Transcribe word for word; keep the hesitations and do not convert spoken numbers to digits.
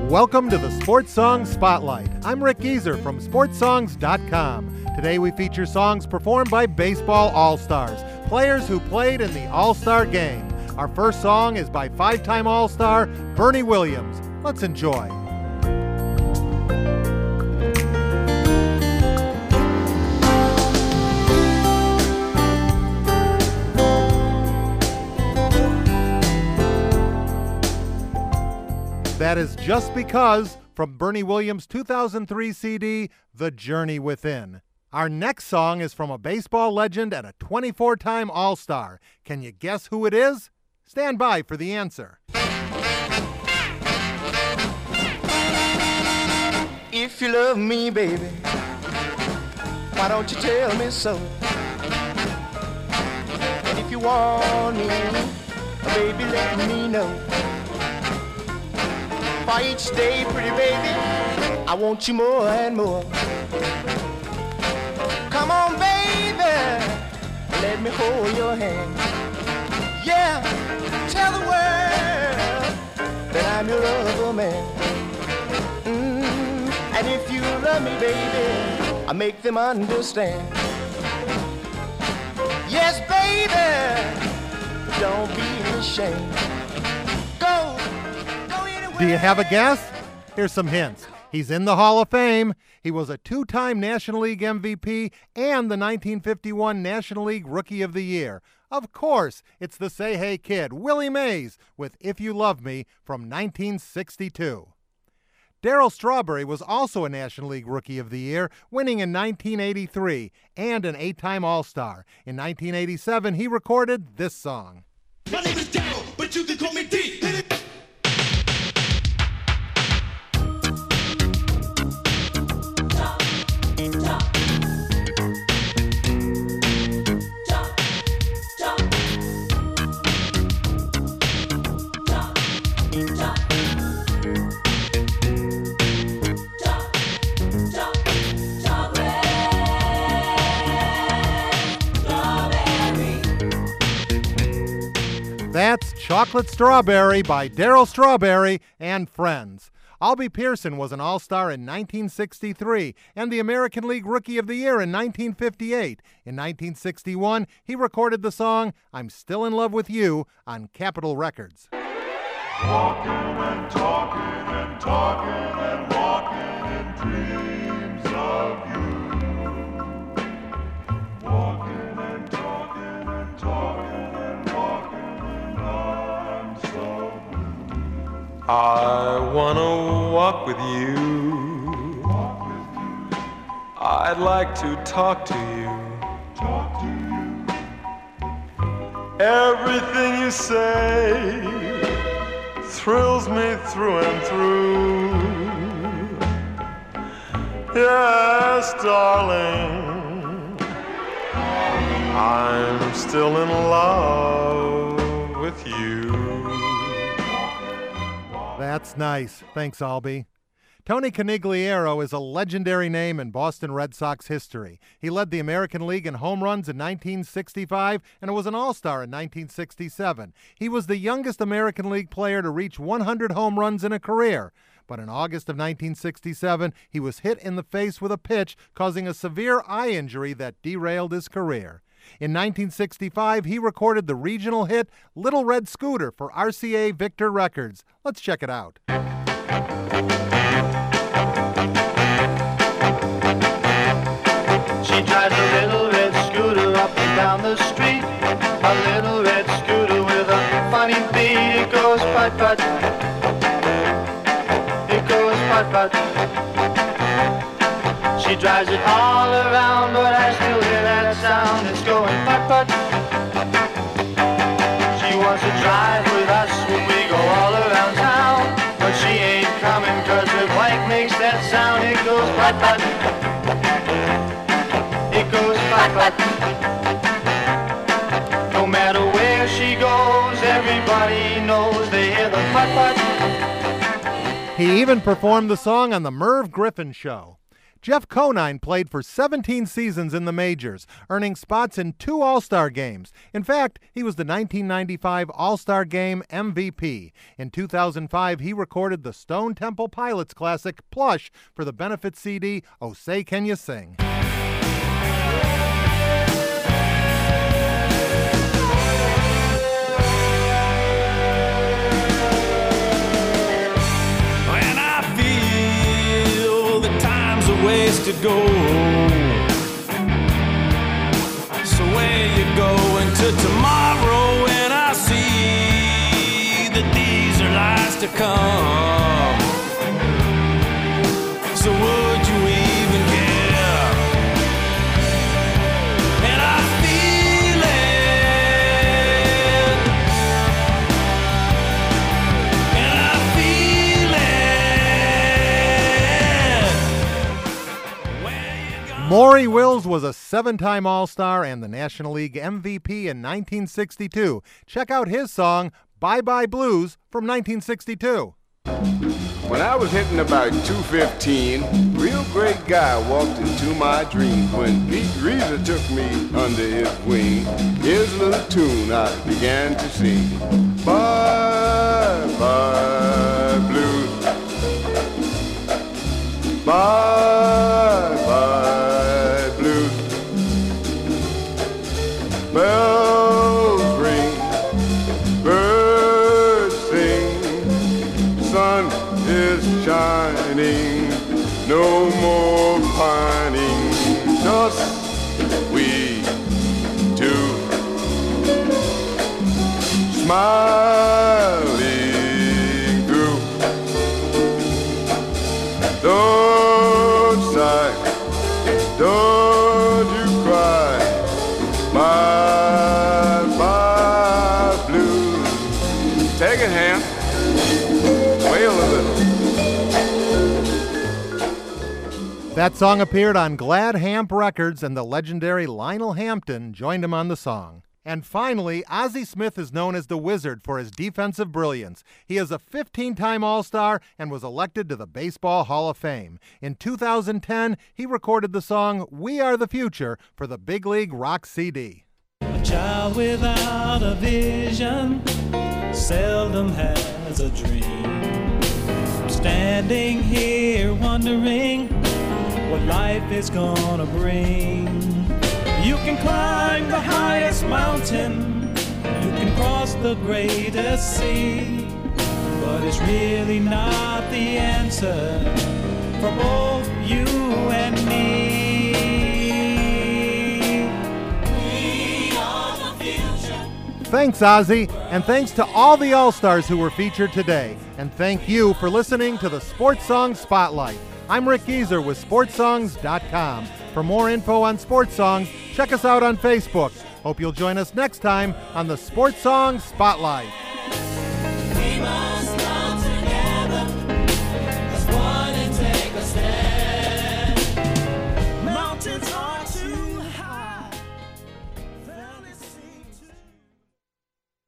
Welcome to the Sports Songs Spotlight. I'm Rick Gieser from sports songs dot com. Today we feature songs performed by baseball all-stars, players who played in the All-Star Game. Our first song is by five-time All-Star Bernie Williams. Let's enjoy. That is Just Because from Bernie Williams' two thousand three C D, The Journey Within. Our next song is from a baseball legend and a twenty-four-time All-Star. Can you guess who it is? Stand by for the answer. If you love me, baby, why don't you tell me so? And if you want me, baby, let me know. For each day, pretty baby, I want you more and more. Come on, baby, let me hold your hand. Yeah, tell the world that I'm your lover man. Mm, and if you love me, baby, I make them understand. Yes, baby, don't be ashamed. Go. Do you have a guess? Here's some hints. He's in the Hall of Fame. He was a two-time National League M V P and the nineteen fifty-one National League Rookie of the Year. Of course, it's the Say Hey Kid, Willie Mays, with If You Love Me from nineteen sixty-two. Darryl Strawberry was also a National League Rookie of the Year, winning in nineteen eighty-three, and an eight-time All-Star. In nineteen eighty-seven, he recorded this song. My name is Darryl, but you can call me D. That's Chocolate Strawberry by Darryl Strawberry and Friends. Albie Pearson was an All-Star in nineteen sixty-three and the American League Rookie of the Year in nineteen fifty-eight. In nineteen sixty-one, he recorded the song I'm Still in Love with You on Capitol Records. Walking and talking and talking and walking in dreams of you. Walking and talking and talking and walking and I'm so blue. I wanna walk with you. Walk with you, I'd like to talk to you. talk to you. Everything you say thrills me through and through. Yes, darling, I'm still in love with you. That's nice. Thanks, Albie. Tony Conigliaro is a legendary name in Boston Red Sox history. He led the American League in home runs in nineteen sixty-five and was an All-Star in nineteen sixty-seven. He was the youngest American League player to reach one hundred home runs in a career. But in August of nineteen sixty-seven, he was hit in the face with a pitch, causing a severe eye injury that derailed his career. In nineteen sixty-five, he recorded the regional hit Little Red Scooter for R C A Victor Records. Let's check it out. She drives a little red scooter up and down the street. A little red scooter with a funny beat. It goes putt-putt. It goes putt-putt. She drives it all around, but I still hear that sound. It's going putt-putt. She wants to drive with us when we go all around town, but she ain't coming 'cause her bike makes that sound. It goes putt-putt. It goes putt-putt. No matter where she goes, everybody knows they hear the putt-putt. He even performed the song on The Merv Griffin Show. Jeff Conine played for seventeen seasons in the majors, earning spots in two All-Star games. In fact, he was the nineteen ninety-five All-Star Game M V P. In two thousand five, he recorded the Stone Temple Pilots classic Plush for the benefit C D, Oh Say Can You Sing. Ways to go. So where you going to tomorrow when I see that these are lies to come? So would you even care? And I feel it. And I feel it. Maury Wills was a seven-time All-Star and the National League M V P in nineteen sixty-two. Check out his song, Bye Bye Blues, from nineteen sixty-two. When I was hitting about two fifteen, real great guy walked into my dreams. When Pete Reza took me under his wing, here's a little tune I began to sing. Bye bye blues, bye bye blues. Bells ring, birds sing, sun is shining, no more pining, just we two, smiling through. Don't sigh, don't you cry, bye bye blues. Take it, Ham. Wail a little. That song appeared on Glad Hamp Records, and the legendary Lionel Hampton joined him on the song. And finally, Ozzie Smith is known as the Wizard for his defensive brilliance. He is a fifteen-time All-Star and was elected to the Baseball Hall of Fame. In two thousand ten, he recorded the song We Are the Future for the Big League Rock C D. A child without a vision seldom has a dream. Standing here wondering what life is gonna bring. You can climb the highest mountain, you can cross the greatest sea, but it's really not the answer for both you and me. We are the future. Thanks, Ozzie, and thanks to all the All-Stars who were featured today. And thank you for listening to the Sports Songs Spotlight. I'm Rick Gieser with sports songs dot com. For more info on sports songs, check us out on Facebook. Hope you'll join us next time on the Sports Songs Spotlight.